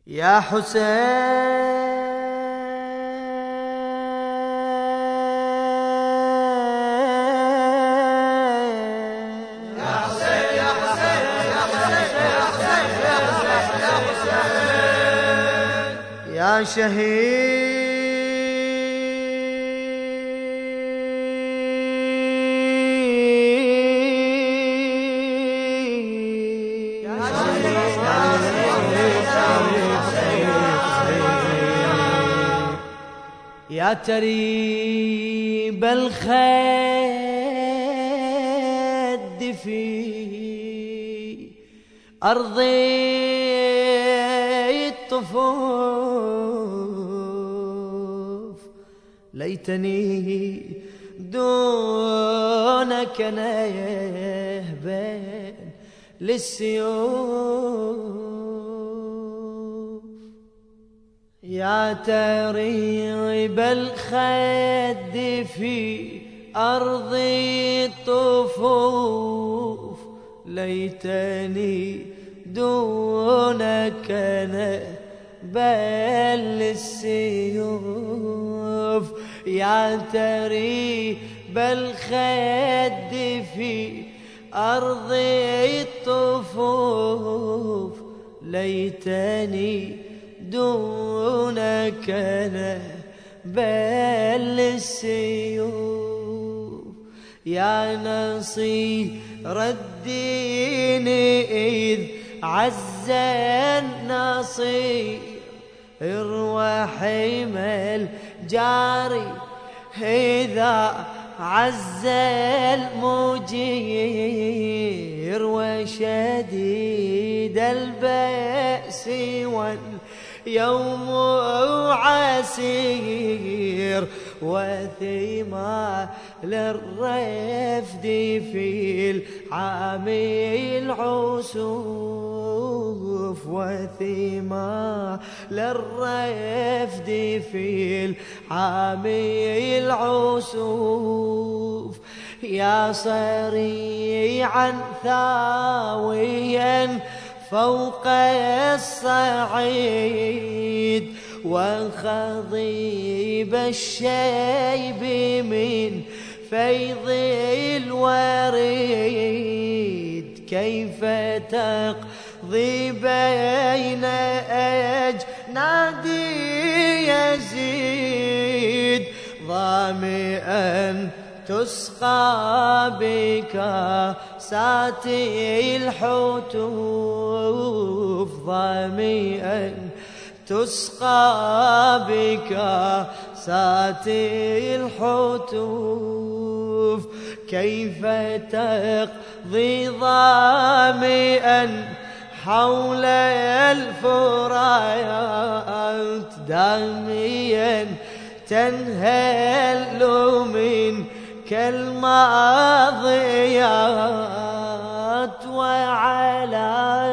يا حسين يا شهيد يا تريب الخد في أرض الطفوف ليتني دونك نهبا للسيوف يا تريب الخد في أرض الطفوف ليتني دونك نهبا للسيوف يا تريب الخد في أرض الطفوف ليتني دونك نهبا للسيوف يا نصير الدين إذ عز النصير وحيم الجاري إذا عز المجير وشديد البأس واليوم عسير وثمال الرفد في العام العسوف وثمال الرفد في العام العسوف يا صريعا ثاويا فوق الصعيد وخضيب الشيب من فيض الوريد كيف تقضي بين أجناد يزيد ظامئا تسقى بكاسات الحتوف ظامئا تسقى بكاسات الحتوف كيف تقضي ظامئا حول الفرات داميا تنهل منك الماضيات وعلى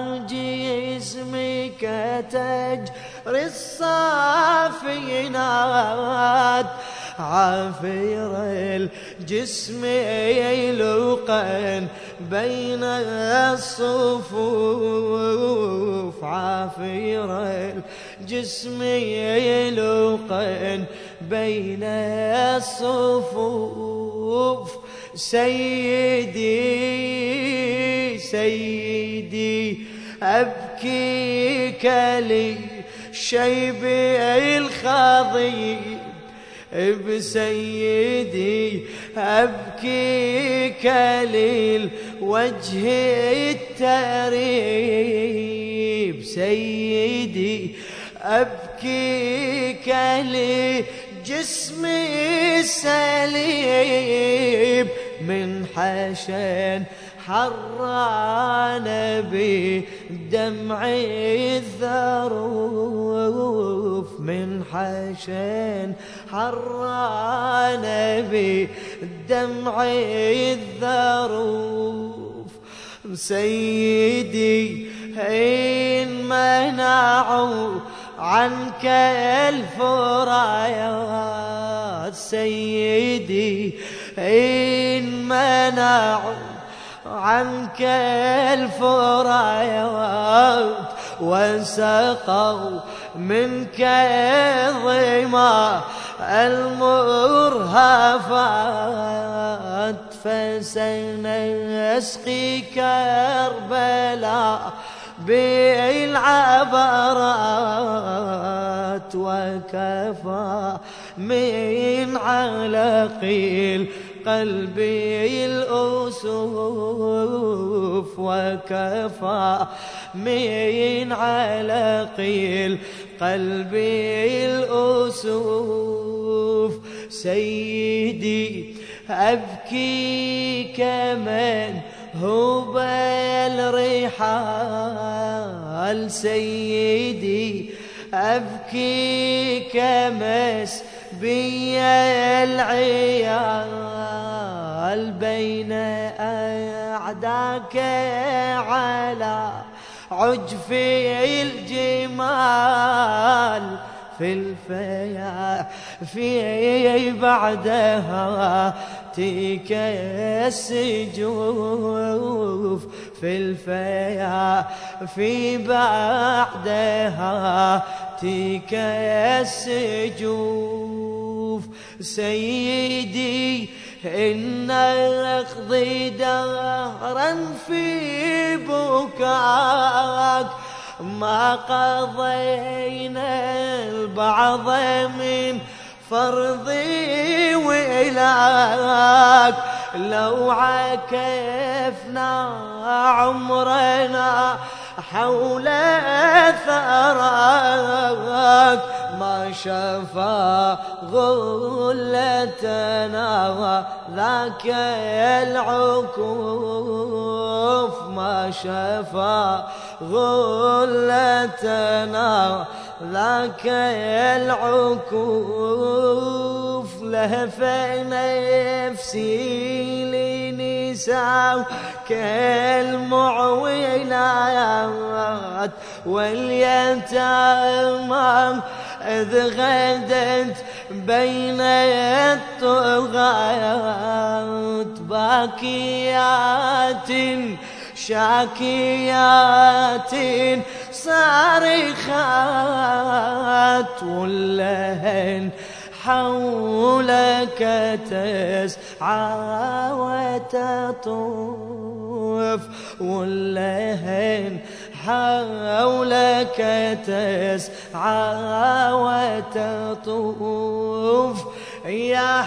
جسمك تجري الصافينات عافير الجسم يلقا بين الصفوف عافير الجسم يلقا بين الصفوف سيدي أبكيك لشيب الخضيب بسيدي أبكيك للوجه التريب سيدي أبكيك لجسمي السليب من حشن حران بدمع الذروف من حشن حران بدمع الذروف سيدي إن منعوا عنك الفرايات سيدي إن منعوا عنك الفرايات وسقوا منك الظما المرهفات فسنسقي كربلاء بالعبرات وكفى من علق القلب الأسوف وكفى من علق القلب الأسوف سيدي أبكي كمن هو الرحال سيدي أبكي كمس بي العيال بين أعداك على عجف الجمال في الفيا في بعدها تيك السجوف في الفيا في بعدها تيك السجوف سيدي إن أقضي دهرا في بكاك ما قضينا البعض من فرضي وإلاك لو عكفنا عمرنا حول ثراك ما شفى غلتنا ذاك العكوف ما شفى غلتنا ذاك العكوف لهف نفسي لنساء كالمعولات واليتامى إذ غدت بين الطغاة باكيات شاكيات صارخات واللهن حولك تسعى وتطوف واللهن حولك تسعى وتطوف يا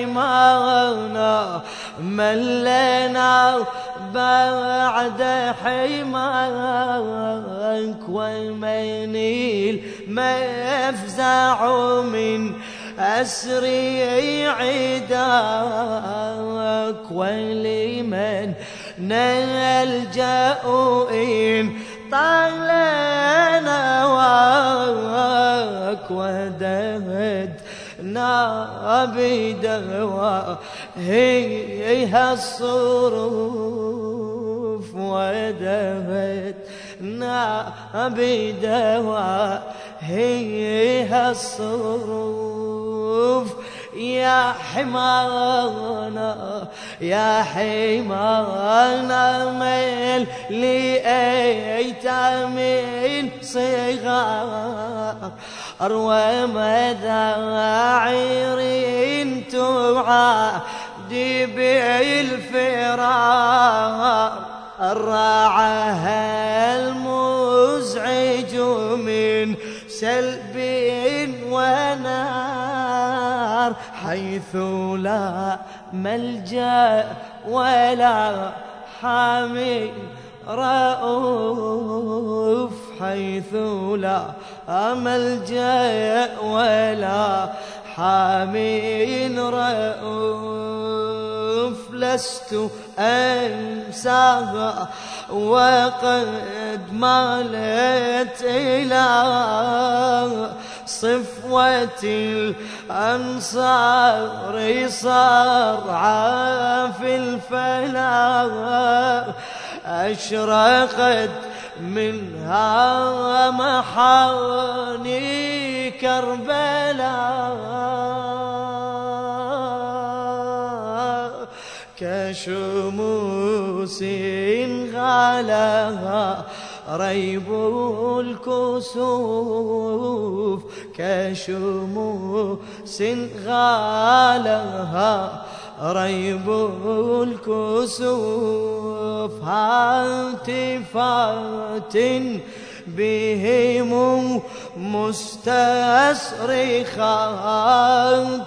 حمانا من لنا بعد حماك ومن المفزع من أسري عداك ولمن نلجأ إن طال نواك ودهدنا بدوائها الصروف ودهدنا بدوائها الصروف يا حمانا يا حمانا ميل لأيتام صغار ومذاعير تعادي بالفرار راعها المزعج من سلب ونار حيث لا ملجأ ولا حامي رؤوف حيث لا ملجأ ولا حامي رؤوف لست أنساها وقد مالت إلى صفوة الأنصار صرعى في الفلاح أشرقت منها محاني كربلاء كشموس غلاها ريب الكسوف كشموس غالها ريب الكسوف هاتفات بهم مستصرخات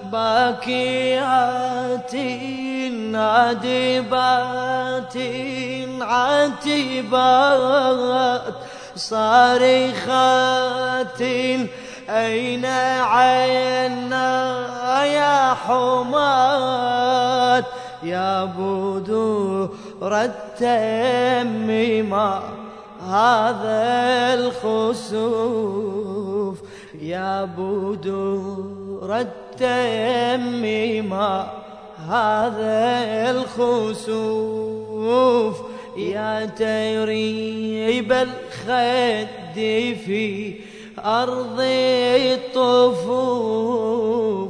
باكيات نادبات عتبات صارخات أين عينا يا حمات يا بدور التميم هذا الخسوف يا بدور التميم هذا الخسوف يا تريب الخد في أرض الطفوف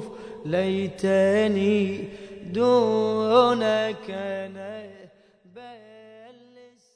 ليتني دونك نبل